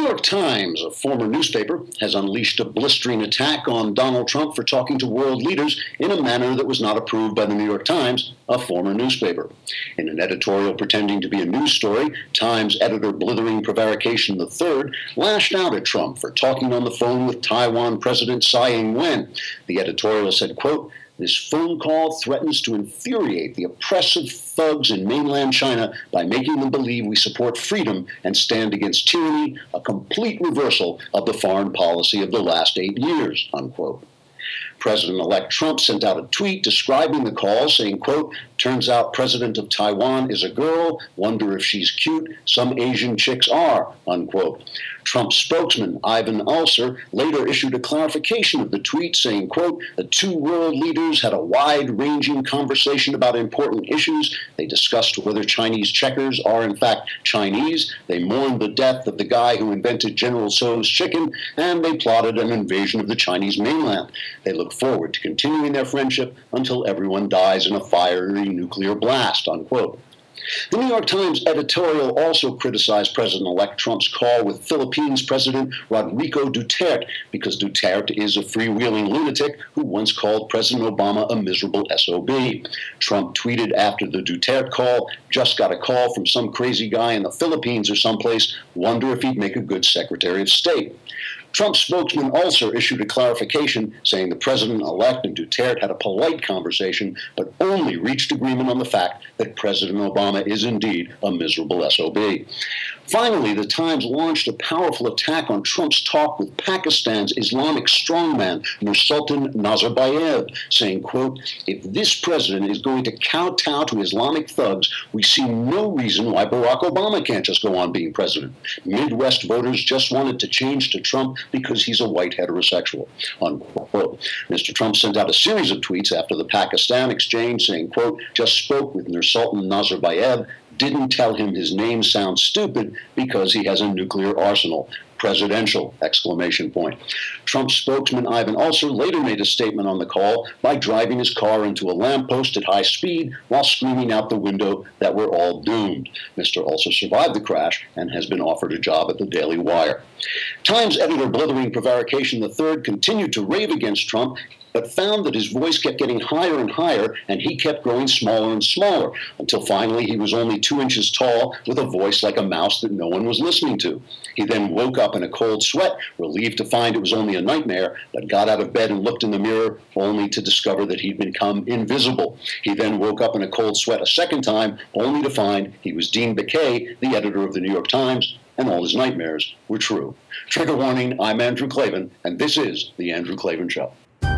York Times, a former newspaper, has unleashed a blistering attack on Donald Trump for talking to world leaders in a manner that was not approved by the New York Times, a former newspaper. In an editorial pretending to be a news story, Times editor Blithering Prevarication III lashed out at Trump for talking on the phone with Taiwan President Tsai Ing-wen. The editorial said, quote, "This phone call threatens to infuriate the oppressive thugs in mainland China by making them believe we support freedom and stand against tyranny, a complete reversal of the foreign policy of the last 8 years," unquote. President-elect Trump sent out a tweet describing the call, saying, quote, "Turns out President of Taiwan is a girl. Wonder if she's cute. Some Asian chicks are," unquote. Trump's spokesman, Ivan Ulcer, later issued a clarification of the tweet, saying, quote, "The two world leaders had a wide-ranging conversation about important issues. They discussed whether Chinese checkers are in fact Chinese. They mourned the death of the guy who invented General Tso's chicken, and they plotted an invasion of the Chinese mainland. They look forward to continuing their friendship until everyone dies in a fiery nuclear blast," unquote. The New York Times editorial also criticized President-elect Trump's call with Philippines President Rodrigo Duterte because Duterte is a freewheeling lunatic who once called President Obama a miserable SOB. Trump tweeted after the Duterte call, "Just got a call from some crazy guy in the Philippines or someplace. Wonder if he'd make a good Secretary of State." Trump's spokesman also issued a clarification saying the president-elect and Duterte had a polite conversation, but only reached agreement on the fact that President Obama is indeed a miserable SOB. Finally, the Times launched a powerful attack on Trump's talk with Pakistan's Islamic strongman, Nursultan Nazarbayev, saying, quote, "If this president is going to kowtow to Islamic thugs, we see no reason why Barack Obama can't just go on being president. Midwest voters just wanted to change to Trump because he's a white heterosexual," unquote. Mr. Trump sent out a series of tweets after the Pakistan exchange saying, quote, "Just spoke with Nursultan Nazarbayev, didn't tell him his name sounds stupid because he has a nuclear arsenal. Presidential, exclamation point." Trump's spokesman Ivan Ulcer later made a statement on the call by driving his car into a lamppost at high speed while screaming out the window that we're all doomed. Mr. Ulcer survived the crash and has been offered a job at the Daily Wire. Times editor Blithering Prevarication III continued to rave against Trump, but found that his voice kept getting higher and higher, and he kept growing smaller and smaller, until finally he was only 2 inches tall with a voice like a mouse that no one was listening to. He then woke up in a cold sweat, relieved to find it was only a nightmare, but got out of bed and looked in the mirror, only to discover that he'd become invisible. He then woke up in a cold sweat a second time, only to find he was Dean Baquet, the editor of the New York Times, and all his nightmares were true. Trigger warning, I'm Andrew Klavan, and this is The Andrew Klavan Show.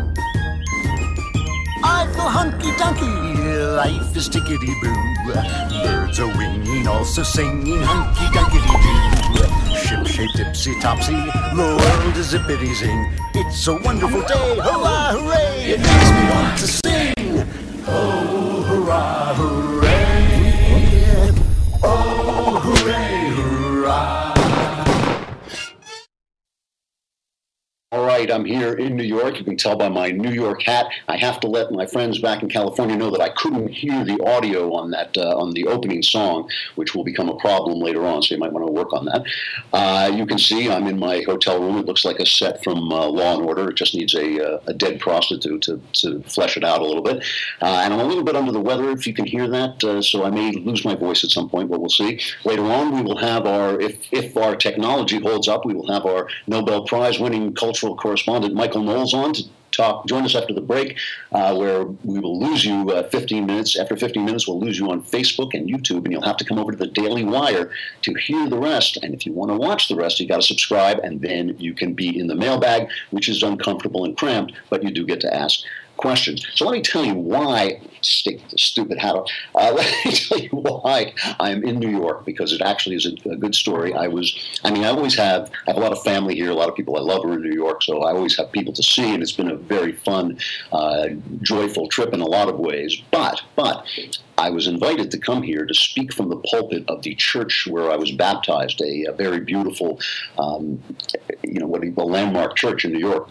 I feel hunky-dunky, life is tickety-boo. Birds are winging, also singing hunky-dunky-doo. Ship-shape, tipsy-topsy, the world is zippity-zing. It's a wonderful day, hurrah, hooray! It makes me want to sing. Oh, hurrah, hooray! Oh, hooray, hurrah! All right, I'm here in New York. You can tell by my New York hat. I have to let my friends back in California know that I couldn't hear the audio on that on the opening song, which will become a problem later on, so you might want to work on that. You can see I'm in my hotel room. It looks like a set from Law and Order. It just needs a dead prostitute to flesh it out a little bit. And I'm a little bit under the weather, if you can hear that, so I may lose my voice at some point, but we'll see. Later on, we will have if our technology holds up, we will have our Nobel Prize-winning cultural correspondent Michael Knowles on to join us after the break, where we will lose you 15 minutes. After 15 minutes, we'll lose you on Facebook and YouTube, and you'll have to come over to the Daily Wire to hear the rest. And if you want to watch the rest, you got to subscribe, and then you can be in the mailbag, which is uncomfortable and cramped, but you do get to ask questions. So let me tell you why, stick the stupid hat on, let me tell you why I'm in New York, because it actually is a good story. I have a lot of family here, a lot of people I love are in New York, so I always have people to see, and it's been a very fun, joyful trip in a lot of ways. But I was invited to come here to speak from the pulpit of the church where I was baptized, a very beautiful, a landmark church in New York.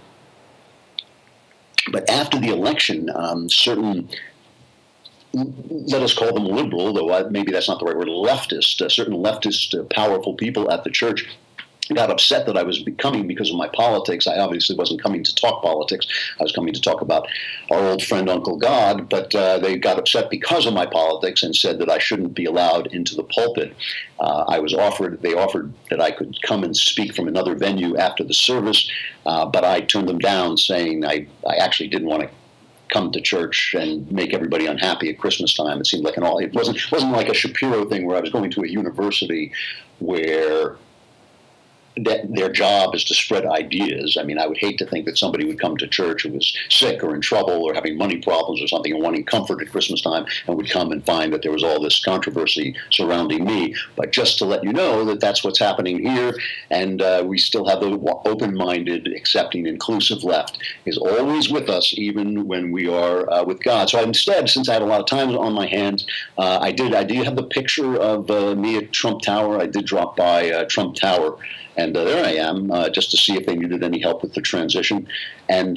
But after the election, certain, let us call them liberal, though maybe that's not the right word, certain leftist powerful people at the church got upset that I was coming because of my politics. I obviously wasn't coming to talk politics. I was coming to talk about our old friend Uncle God, but they got upset because of my politics and said that I shouldn't be allowed into the pulpit. They offered that I could come and speak from another venue after the service, but I turned them down, saying I actually didn't want to come to church and make everybody unhappy at Christmas time. It seemed like it wasn't like a Shapiro thing where I was going to a university where their job is to spread ideas. I mean, I would hate to think that somebody would come to church who was sick or in trouble or having money problems or something and wanting comfort at Christmas time and would come and find that there was all this controversy surrounding me. But just to let you know that that's what's happening here, and we still have the open-minded, accepting, inclusive left is always with us, even when we are with God. So instead, since I had a lot of time on my hands, I do have the picture of me at Trump Tower. I did drop by Trump Tower. And there I am, just to see if they needed any help with the transition. And,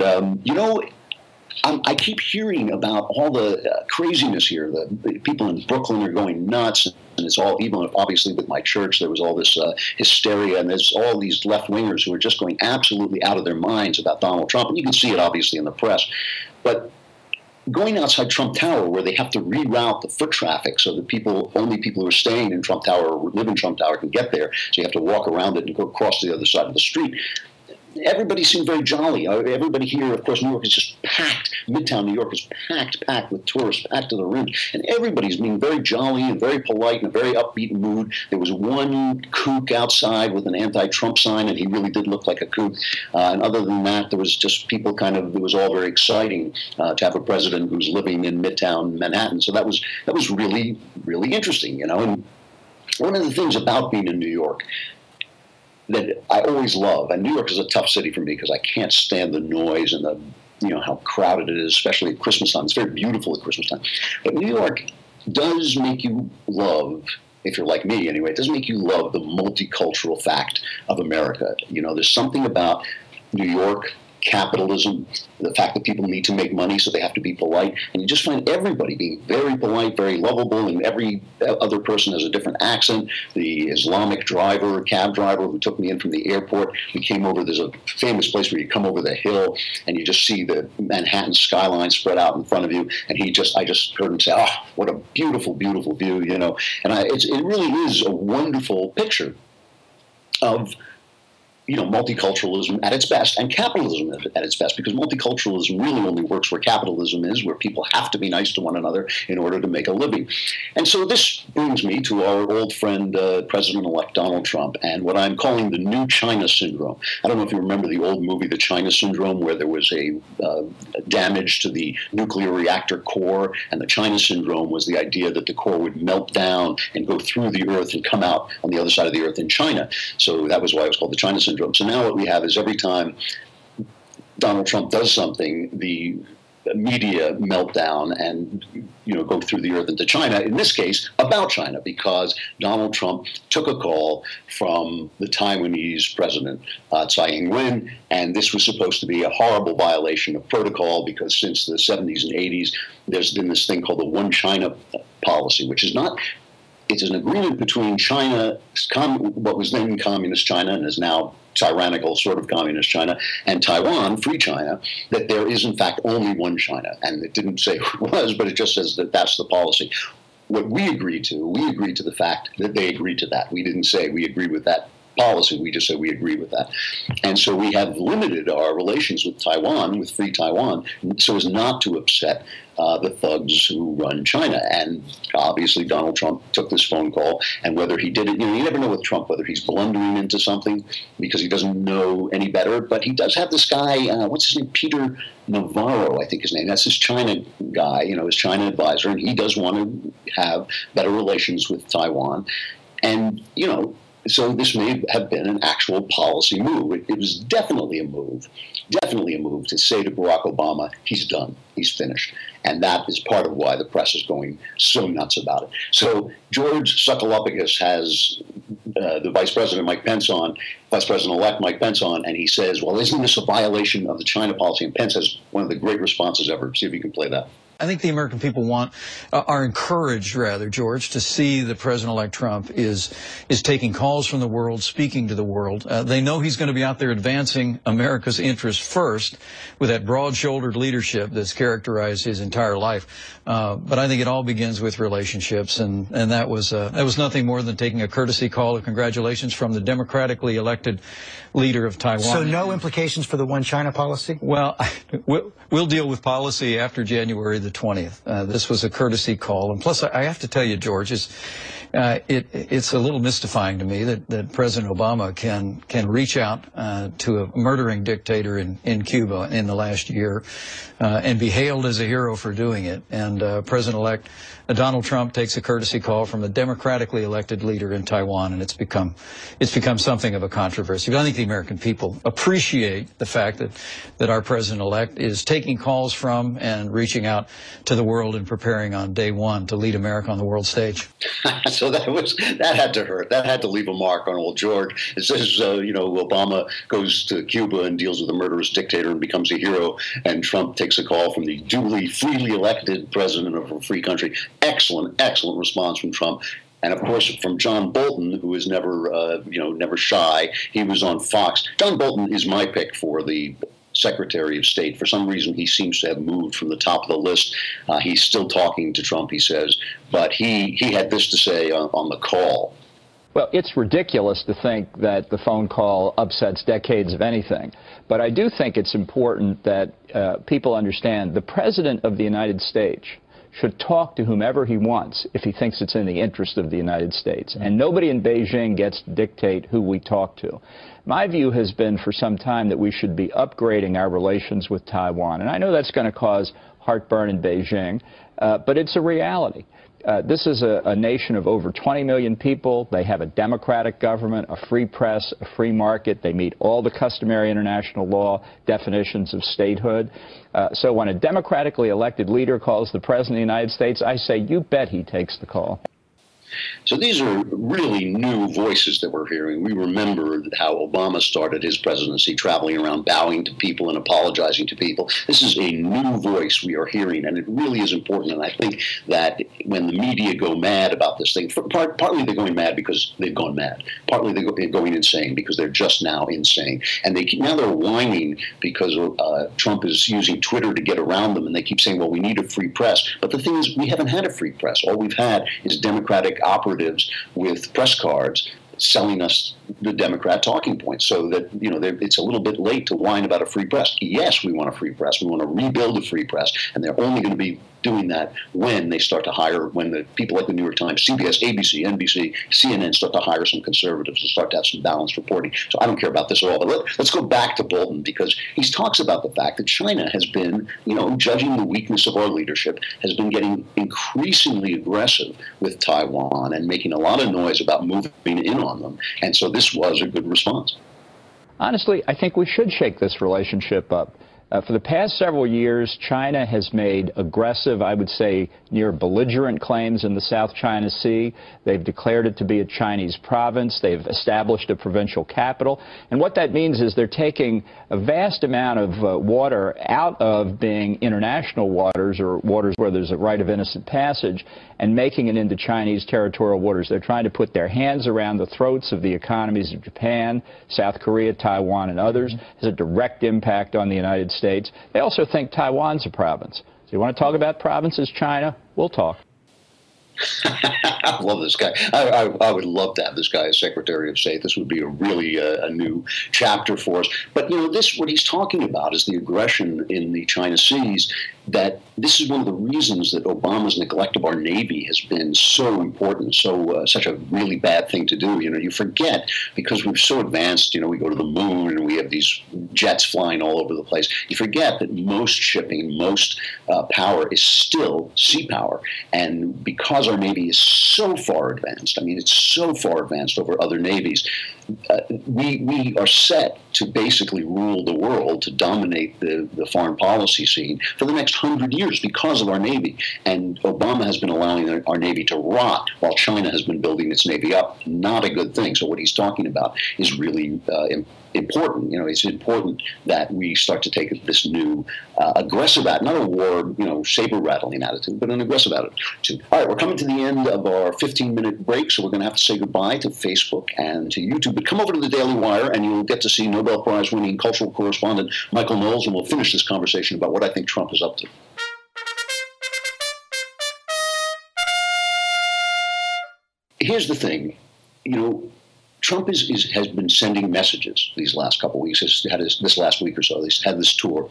I keep hearing about all the craziness here. The people in Brooklyn are going nuts. And it's all, even obviously with my church, there was all this hysteria. And there's all these left-wingers who are just going absolutely out of their minds about Donald Trump. And you can see it, obviously, in the press. But going outside Trump Tower, where they have to reroute the foot traffic so that only people who are staying in Trump Tower or live in Trump Tower can get there. So you have to walk around it and go across to the other side of the street. Everybody seemed very jolly. Everybody here, of course, New York is just packed. Midtown New York is packed with tourists, packed to the rim. And everybody's being very jolly and very polite in a very upbeat mood. There was one kook outside with an anti-Trump sign, and he really did look like a kook. And other than that, there was just people it was all very exciting to have a president who's living in Midtown Manhattan. So that was really, really interesting, you know. And one of the things about being in New York that I always love, and New York is a tough city for me because I can't stand the noise and how crowded it is, especially at Christmas time. It's very beautiful at Christmas time. But New York does make you love, if you're like me anyway, it does make you love the multicultural fact of America. You know, there's something about New York, capitalism, the fact that people need to make money, so they have to be polite. And you just find everybody being very polite, very lovable, and every other person has a different accent. The Islamic cab driver who took me in from the airport, we came over, there's a famous place where you come over the hill and you just see the Manhattan skyline spread out in front of you. And I just heard him say, "Oh, what a beautiful, beautiful view," you know. And it really is a wonderful picture of multiculturalism at its best and capitalism at its best, because multiculturalism really only works where capitalism is, where people have to be nice to one another in order to make a living. And so this brings me to our old friend, President-elect Donald Trump, and what I'm calling the new China syndrome. I don't know if you remember the old movie, The China Syndrome, where there was a damage to the nuclear reactor core, and the China Syndrome was the idea that the core would melt down and go through the Earth and come out on the other side of the Earth in China. So that was why it was called the China Syndrome. So now what we have is every time Donald Trump does something, the media meltdown and go through the earth into China, in this case about China, because Donald Trump took a call from the Taiwanese president, Tsai Ing-wen, and this was supposed to be a horrible violation of protocol, because since the 70s and 80s there's been this thing called the One China policy, which is not, it's an agreement between China, what was then communist China and is now tyrannical sort of communist China, and Taiwan, free China, that there is in fact only one China. And it didn't say who it was, but it just says that that's the policy. What we agreed to the fact that they agreed to that. We didn't say we agree with that policy, we just said we agree with that. And so we have limited our relations with Taiwan, with free Taiwan, so as not to upset the thugs who run China. And obviously Donald Trump took this phone call, and whether he did it, you never know with Trump whether he's blundering into something because he doesn't know any better, but he does have this guy, what's his name, Peter Navarro, I think his name, that's his China guy, his China advisor, and he does want to have better relations with Taiwan. And, so this may have been an actual policy move. It was definitely a move to say to Barack Obama, he's done, he's finished. And that is part of why the press is going so nuts about it. So George Sakalopoulos has the Vice President-elect Mike Pence on, and he says, well, isn't this a violation of the China policy? And Pence has one of the great responses ever. See if you can play that. I think the American people are encouraged, rather, George, to see that President-elect Trump is taking calls from the world, speaking to the world. They know he's going to be out there advancing America's interests first with that broad-shouldered leadership that's characterized his entire life. But I think it all begins with relationships, and that was nothing more than taking a courtesy call of congratulations from the democratically elected leader of Taiwan. So no implications for the One China policy? Well, we'll deal with policy after January the 20th. This was a courtesy call. And plus, I have to tell you, George, it's a little mystifying to me that President Obama can reach out to a murdering dictator in Cuba in the last year and be hailed as a hero for doing it. And President-elect Donald Trump takes a courtesy call from a democratically elected leader in Taiwan, and it's become something of a controversy. But I think the American people appreciate the fact that our president-elect is taking calls from and reaching out to the world and preparing on day one to lead America on the world stage. So that had to hurt. That had to leave a mark on old George. It says, Obama goes to Cuba and deals with a murderous dictator and becomes a hero, and Trump takes a call from the duly, freely elected president of a free country. Excellent, excellent response from Trump. And, of course, from John Bolton, who is never shy. He was on Fox. John Bolton is my pick for the Secretary of State. For some reason, he seems to have moved from the top of the list. He's still talking to Trump, he says. But he had this to say on the call. Well, it's ridiculous to think that the phone call upsets decades of anything. But I do think it's important that people understand the President of the United States should talk to whomever he wants if he thinks it's in the interest of the United States. And nobody in Beijing gets to dictate who we talk to. My view has been for some time that we should be upgrading our relations with Taiwan. And I know that's going to cause heartburn in Beijing, but it's a reality. This is a nation of over 20 million people. They have a democratic government, a free press, a free market. They meet all the customary international law definitions of statehood. So when a democratically elected leader calls the President of the United States, I say, you bet he takes the call. So these are really new voices that we're hearing. We remember how Obama started his presidency, traveling around bowing to people and apologizing to people. This is a new voice we are hearing, and it really is important. And I think that when the media go mad about this thing, partly they're going mad because they've gone mad. Partly they're going insane because they're just now insane. And now they're whining because Trump is using Twitter to get around them, and they keep saying, well, we need a free press. But the thing is, we haven't had a free press. All we've had is Democratic operatives with press cards selling us the Democrat talking points, so that it's a little bit late to whine about a free press. Yes, we want a free press. We want to rebuild a free press, and they're only going to be doing that when they start to hire, when the people like the New York Times, CBS, ABC, NBC, CNN start to hire some conservatives and start to have some balanced reporting. So I don't care about this at all. But let's go back to Bolton, because he talks about the fact that China has been, judging the weakness of our leadership, has been getting increasingly aggressive with Taiwan and making a lot of noise about moving in on them. And so this was a good response. Honestly, I think we should shake this relationship up. For the past several years, China has made aggressive, I would say, near belligerent claims in the South China Sea. They've declared it to be a Chinese province. They've established a provincial capital. And what that means is they're taking a vast amount of water out of being international waters, or waters where there's a right of innocent passage, and making it into Chinese territorial waters. They're trying to put their hands around the throats of the economies of Japan, South Korea, Taiwan, and others. It has a direct impact on the United States. They also think Taiwan's a province. So you want to talk about provinces, China? We'll talk. I love this guy. I would love to have this guy as Secretary of State. This would be a new chapter for us. But, what he's talking about is the aggression in the China Seas, that this is one of the reasons that Obama's neglect of our Navy has been so important, such a really bad thing to do. You forget, because we're so advanced, we go to the moon and we have these jets flying all over the place. You forget that most shipping, most power is still sea power. And because our Navy is so far advanced, it's so far advanced over other navies, we are set to basically rule the world, to dominate the foreign policy scene for the next 100 years because of our Navy. And Obama has been allowing our Navy to rot while China has been building its Navy up. Not a good thing. So what he's talking about is really important. You know, it's important that we start to take this new aggressive attitude, not a war, saber-rattling attitude, but an aggressive attitude. All right, we're coming to the end of our 15-minute break, so we're going to have to say goodbye to Facebook and to YouTube. But come over to the Daily Wire, and you'll get to see Nobel Prize-winning cultural correspondent Michael Knowles, and we'll finish this conversation about what I think Trump is up to. Here's the thing, Trump has been sending messages these last couple of weeks. He's had this last week or so. He's had this tour,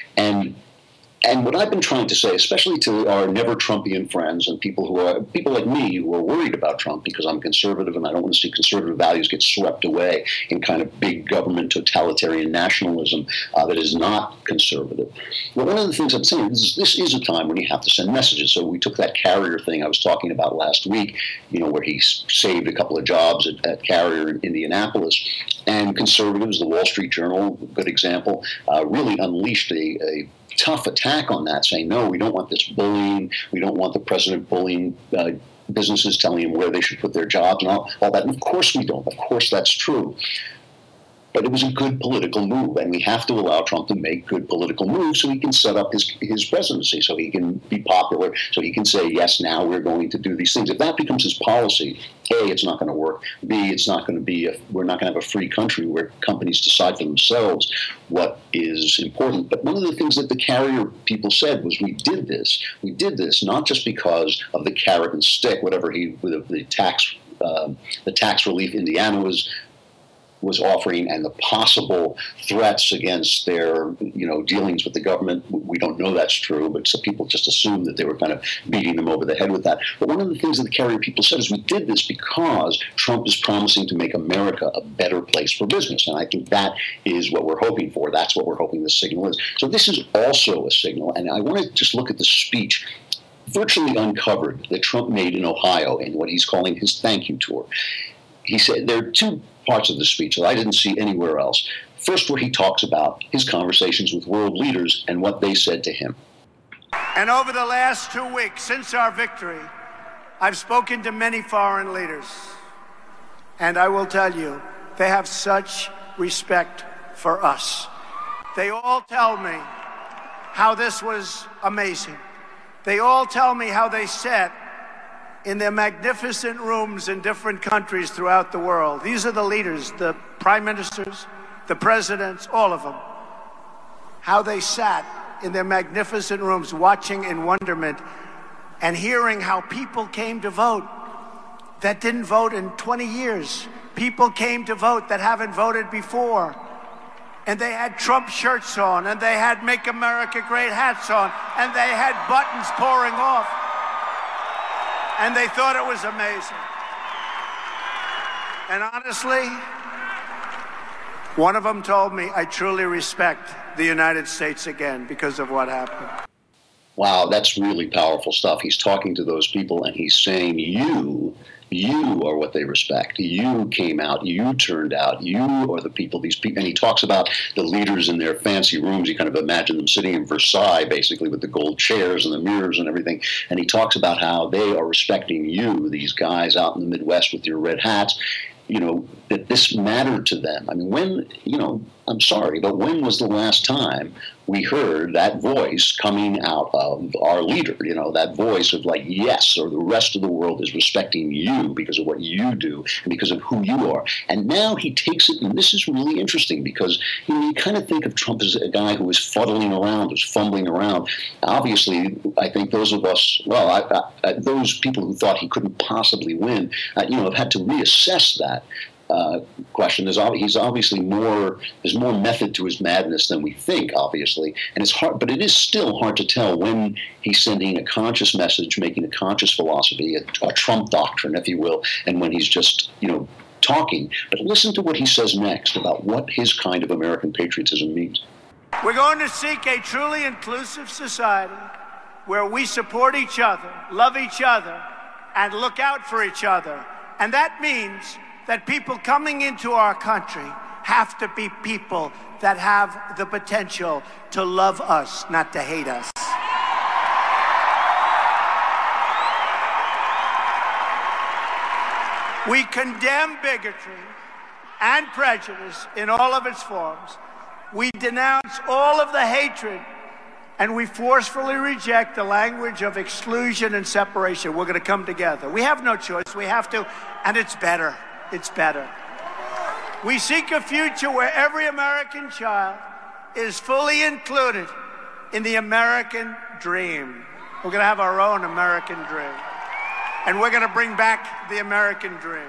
and what I've been trying to say, especially to our never Trumpian friends and people like me who are worried about Trump because I'm conservative and I don't want to see conservative values get swept away in kind of big government totalitarian nationalism that is not conservative. Well, one of the things I'm saying is this is a time when you have to send messages. So we took that Carrier thing I was talking about last week, where he saved a couple of jobs at Carrier in Indianapolis, and conservatives, the Wall Street Journal, good example, really unleashed a tough attack on that, saying, no, we don't want this bullying. We don't want the president bullying businesses, telling them where they should put their jobs and all that. And of course we don't. Of course that's true. But it was a good political move, and we have to allow Trump to make good political moves so he can set up his presidency, so he can be popular, so he can say, yes, now we're going to do these things. If that becomes his policy, A, it's not going to work. B, it's not going to be we're not going to have a free country where companies decide for themselves what is important. But one of the things that the Carrier people said was, we did this not just because of the carrot and stick, whatever the tax relief Indiana was offering, and the possible threats against their, dealings with the government. We don't know that's true, but some people just assume that they were kind of beating them over the head with that. But one of the things that the Carrier people said is, we did this because Trump is promising to make America a better place for business. And I think that is what we're hoping for. That's what we're hoping this signal is. So this is also a signal. And I want to just look at the speech virtually uncovered that Trump made in Ohio in what he's calling his thank you tour. He said there are two parts of the speech that I didn't see anywhere else. First, where he talks about his conversations with world leaders and what they said to him. And over the last 2 weeks, since our victory, I've spoken to many foreign leaders. And I will tell you, they have such respect for us. They all tell me how this was amazing. They all tell me how they sat in their magnificent rooms in different countries throughout the world. These are the leaders, the prime ministers, the presidents, all of them. How they sat in their magnificent rooms watching in wonderment and hearing how people came to vote that didn't vote in 20 years. People came to vote that haven't voted before. And they had Trump shirts on, and they had Make America Great hats on, and they had buttons pouring off. And they thought it was amazing. And honestly, one of them told me, I truly respect the United States again because of what happened. Wow, that's really powerful stuff. He's talking to those people and he's saying, you are what they respect. You came out, you turned out, you are the people, these people. And he talks about the leaders in their fancy rooms. You kind of imagine them sitting in Versailles, basically, with the gold chairs and the mirrors and everything. And he talks about how they are respecting you, these guys out in the Midwest with your red hats, that this mattered to them. I mean, I'm sorry, but when was the last time we heard that voice coming out of our leader, that voice of like, yes, or the rest of the world is respecting you because of what you do and because of who you are. And now he takes it, and this is really interesting because, you kind of think of Trump as a guy who is fuddling around, who's fumbling around. Obviously, I think those of us, those people who thought he couldn't possibly win, have had to reassess that question. There's obviously there's more method to his madness than we think, obviously, and it's hard, but it is still hard to tell when he's sending a conscious message, making a conscious philosophy, a Trump doctrine, if you will, and when he's just, talking. But listen to what he says next about what his kind of American patriotism means. We're going to seek a truly inclusive society where we support each other, love each other, and look out for each other. And that means that people coming into our country have to be people that have the potential to love us, not to hate us. We condemn bigotry and prejudice in all of its forms. We denounce all of the hatred, and we forcefully reject the language of exclusion and separation. We're going to come together. We have no choice. We have to, and it's better. It's better. We seek a future where every American child is fully included in the American dream. We're going to have our own American dream. And we're going to bring back the American dream.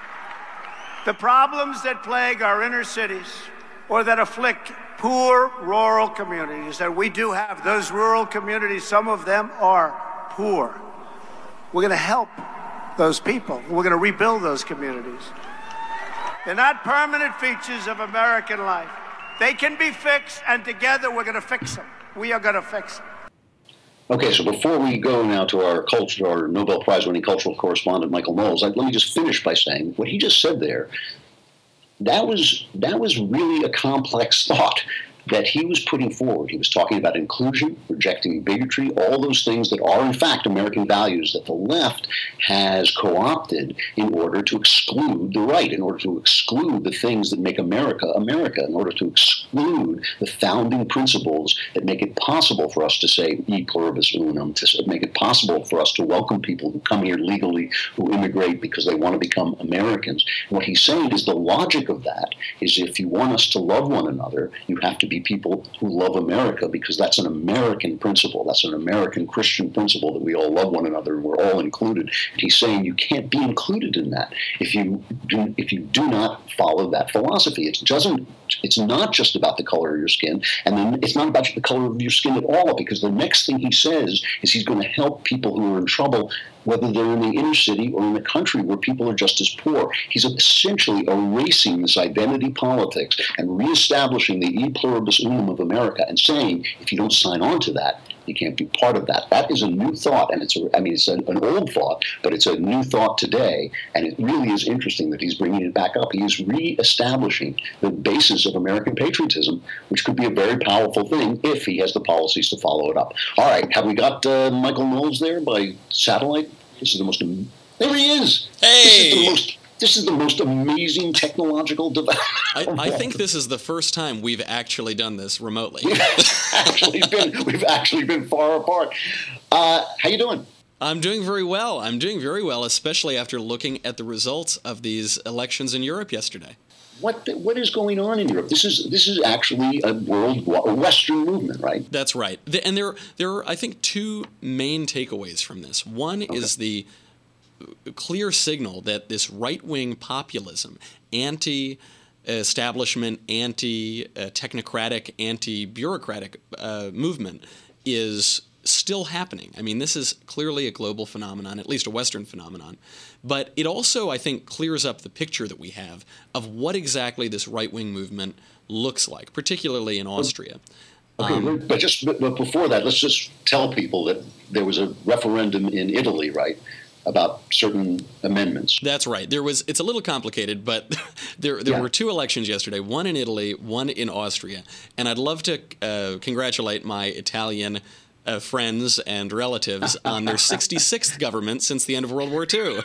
The problems that plague our inner cities or that afflict poor rural communities, and we do have those rural communities, some of them are poor. We're going to help those people. We're going to rebuild those communities. They're not permanent features of American life. They can be fixed, and together we're going to fix them. We are going to fix them. Okay, so before we go now to our Nobel Prize-winning cultural correspondent, Michael Knowles, let me just finish by saying what he just said there, that was really a complex thought that he was putting forward. He was talking about inclusion, rejecting bigotry, all those things that are, in fact, American values that the left has co-opted in order to exclude the right, in order to exclude the things that make America America, in order to exclude the founding principles that make it possible for us to say e pluribus unum, to make it possible for us to welcome people who come here legally, who immigrate because they want to become Americans. And what he's saying is the logic of that is if you want us to love one another, you have to be people who love America, because that's an American principle. That's an American Christian principle that we all love one another and we're all included. And he's saying you can't be included in that if you do not follow that philosophy. It's not just about the color of your skin, and then it's not about the color of your skin at all, because the next thing he says is he's going to help people who are in trouble, whether they're in the inner city or in the country where people are just as poor. He's essentially erasing this identity politics and reestablishing the e pluribus unum of America and saying, if you don't sign on to that, you can't be part of that. That is a new thought, and it's an old thought, but it's a new thought today, and it really is interesting that he's bringing it back up. He is reestablishing the basis of American patriotism, which could be a very powerful thing if he has the policies to follow it up. All right, have we got Michael Knowles there by satellite? This is the most. There he is. Hey. This is the most amazing technological development. I think this is the first time we've actually done this remotely. We've actually been far apart. How you doing? I'm doing very well. Especially after looking at the results of these elections in Europe yesterday. What is going on in Europe? This is actually a Western movement, right? That's right. And there are, I think, two main takeaways from this. One is the clear signal that this right-wing populism, anti-establishment, anti-technocratic, anti-bureaucratic movement is still happening. I mean, this is clearly a global phenomenon, at least a Western phenomenon. But it also, I think, clears up the picture that we have of what exactly this right-wing movement looks like, particularly in Austria. Okay, but before that, let's just tell people that there was a referendum in Italy, right, about certain amendments. That's right. It's a little complicated, but there were two elections yesterday, one in Italy, one in Austria. And I'd love to congratulate my Italian friends and relatives on their 66th government since the end of World War II.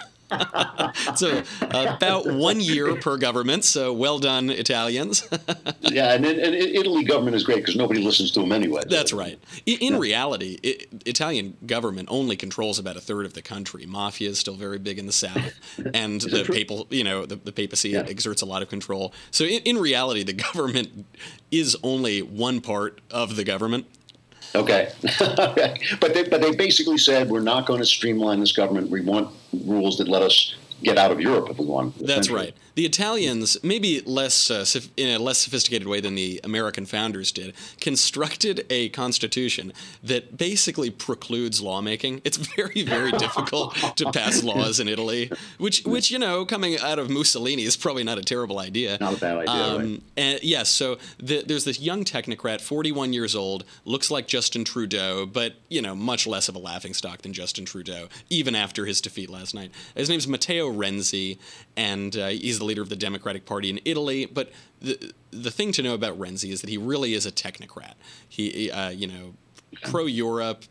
So about 1 year per government, so well done, Italians. Yeah, and Italy government is great because nobody listens to them anyway. That's right. In reality, Italian government only controls about a third of the country. Mafia is still very big in the south, and the papacy exerts a lot of control. So in reality, the government is only one part of the government. Okay. But they basically said, we're not going to streamline this government. We want rules that let us get out of Europe if we want. That's right. The Italians, maybe in a less sophisticated way than the American founders did, constructed a constitution that basically precludes lawmaking. It's very, very difficult to pass laws in Italy, which coming out of Mussolini is probably not a terrible idea. Not a bad idea, right? And yes, so there's this young technocrat, 41 years old, looks like Justin Trudeau, but much less of a laughingstock than Justin Trudeau, even after his defeat last night. His name's Matteo Renzi, and he's the leader of the Democratic Party in Italy. But the thing to know about Renzi is that he really is a technocrat. He, pro-Europe,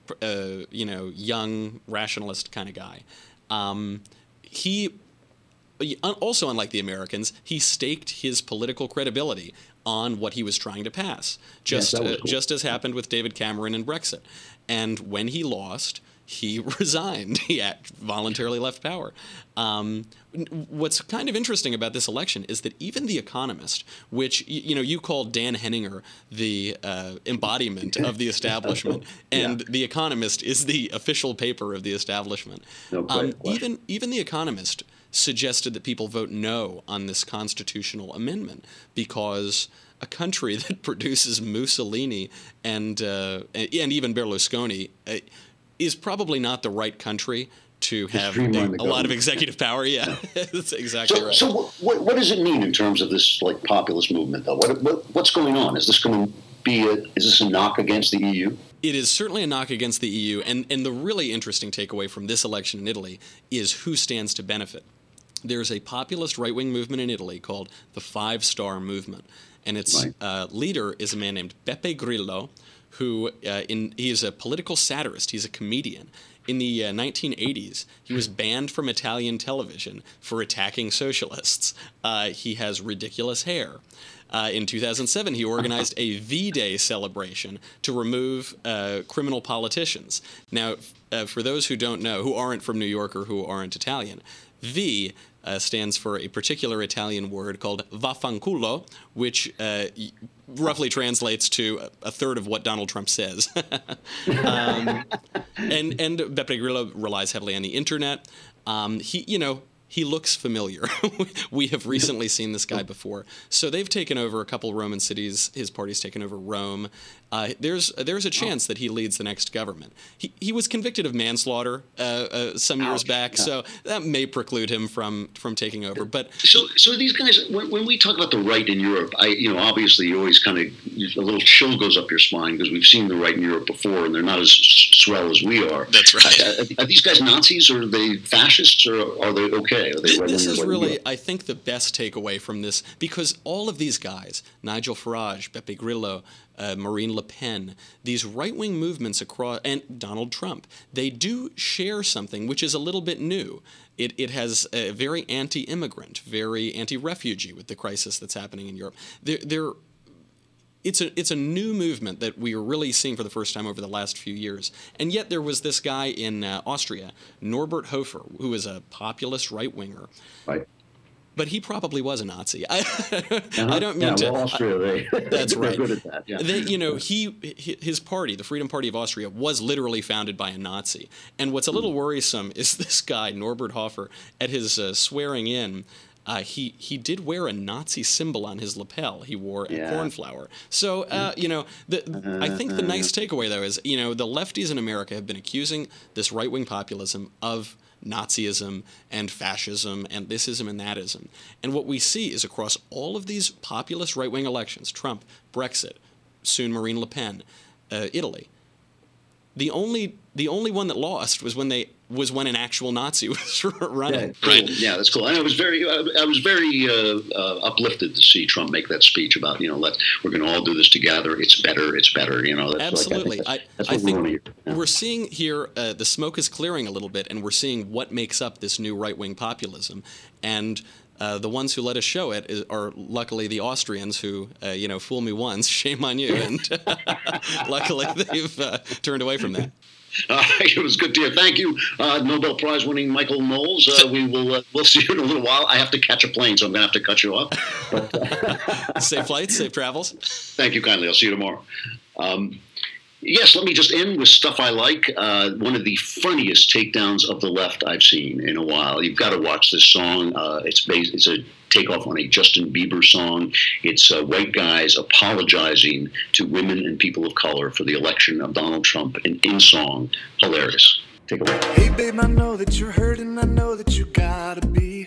young rationalist kind of guy. He also, unlike the Americans, he staked his political credibility on what he was trying to pass, just as happened with David Cameron and Brexit. And when he lost, he resigned. He voluntarily left power. What's kind of interesting about this election is that even The Economist, which you call Dan Henninger the embodiment of the establishment, and The Economist is the official paper of the establishment. Even The Economist suggested that people vote no on this constitutional amendment because a country that produces Mussolini and even Berlusconi is probably not the right country to have a lot of executive power. Yeah, that's exactly right. So what does it mean in terms of this populist movement, though? What's going on? Is this going to be is this a knock against the EU? It is certainly a knock against the EU, and the really interesting takeaway from this election in Italy is who stands to benefit. There's a populist right-wing movement in Italy called the Five Star Movement, and its leader is a man named Beppe Grillo, who he is a political satirist. He's a comedian. In the 1980s, he was banned from Italian television for attacking socialists. He has ridiculous hair. In 2007, he organized a V-Day celebration to remove criminal politicians. Now, for those who don't know, who aren't from New York or who aren't Italian, V stands for a particular Italian word called vaffanculo, which roughly translates to a third of what Donald Trump says. And Beppe Grillo relies heavily on the internet. He looks familiar. We have recently seen this guy before. So they've taken over a couple Roman cities. His party's taken over Rome. There's a chance that he leads the next government. He was convicted of manslaughter some years back, so that may preclude him from taking over. But so these guys, when we talk about the right in Europe, obviously you always kind of a little chill goes up your spine because we've seen the right in Europe before, and they're not as swell as we are. That's right. Are these guys Nazis, or are they fascists, or are they okay? This is really, I think, the best takeaway from this, because all of these guys, Nigel Farage, Beppe Grillo, Marine Le Pen, these right-wing movements across, and Donald Trump, they do share something which is a little bit new. It has a very anti-immigrant, very anti-refugee with the crisis that's happening in Europe. It's a new movement that we are really seeing for the first time over the last few years. And yet there was this guy in Austria, Norbert Hofer, who was a populist right-winger. Right. But he probably was a Nazi. I don't mean to. Well, Austria, that's right. They're good at that. Yeah. His party, the Freedom Party of Austria, was literally founded by a Nazi. And what's a little worrisome is this guy, Norbert Hofer, at his swearing in, he did wear a Nazi symbol on his lapel. He wore a cornflower. So, I think the nice takeaway, though, is, the lefties in America have been accusing this right-wing populism of Nazism and fascism and thisism and thatism. And what we see is across all of these populist right-wing elections, Trump, Brexit, soon Marine Le Pen, Italy, the only one that lost was when an actual Nazi was running. Yeah, cool. Yeah, that's cool. And I was very uplifted to see Trump make that speech about we're going to all do this together. It's better. That's absolutely. I think we're seeing here the smoke is clearing a little bit, and we're seeing what makes up this new right-wing populism. And the ones who let us show it are luckily the Austrians who, fool me once, shame on you. And luckily they've turned away from that. It was good to hear. Thank you, Nobel Prize winning Michael Knowles. We'll see you in a little while. I have to catch a plane, so I'm going to have to cut you off. Safe flights, safe travels. Thank you kindly. I'll see you tomorrow. Yes, let me just end with stuff I like. One of the funniest takedowns of the left I've seen in a while. You've got to watch this song. It's a takeoff on a Justin Bieber song. It's white guys apologizing to women and people of color for the election of Donald Trump. In song, hilarious. Take a look. Hey, babe, I know that you're hurting. I know that you gotta be.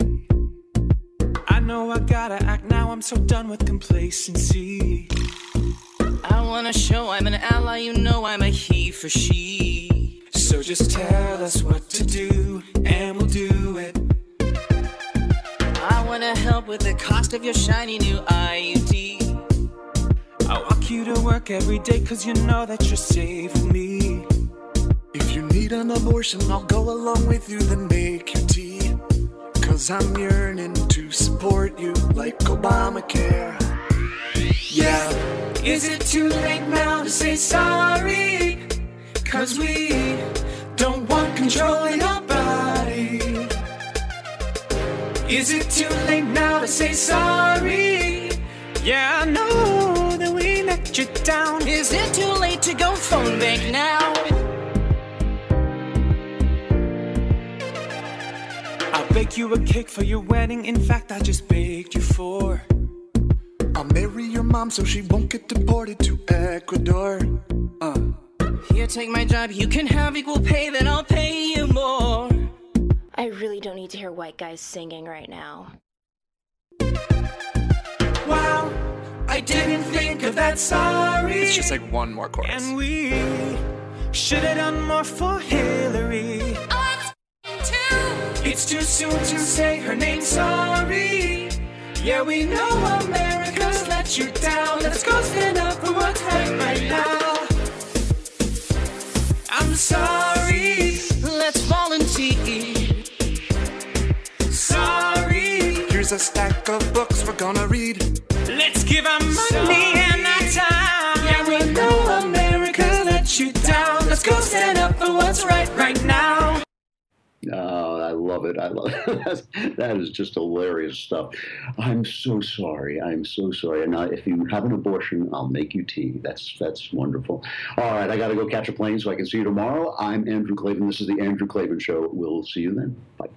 I know I gotta act now. I'm so done with complacency. I wanna show I'm an ally, I'm a he for she. So just tell us what to do, and we'll do it. wanna help with the cost of your shiny new IUD. I walk you to work every day cause you know that you're safe with me. If you need an abortion, I'll go along with you, then make your tea. Cause I'm yearning to support you like Obamacare. Yeah. Is it too late now to say sorry? Cause we don't want control in our body. Is it too late now to say sorry? Yeah, I know that we let you down. Is it too late to go phone bank now? I'll bake you a cake for your wedding. In fact, I just baked you 4. I'll marry your mom so she won't get deported to Ecuador. Here, take my job. You can have equal pay, then I'll pay you more. I really don't need to hear white guys singing right now. Wow, I didn't think of that, sorry. It's just like one more chorus. And we should have done more for Hillary. It's too soon to say her name, sorry. Yeah, we know America's let you down. Let's go stand up for what's right now. I'm sorry. Let's volunteer. Sorry. Here's a stack of books we're gonna read. Let's give our money and our time. Yeah, we know America let you down. Let's go stand up for what's right now. Oh, I love it. I love it. That is just hilarious stuff. I'm so sorry. I'm so sorry. And if you have an abortion, I'll make you tea. That's wonderful. All right, I got to go catch a plane so I can see you tomorrow. I'm Andrew Klavan. This is The Andrew Klavan Show. We'll see you then. Bye.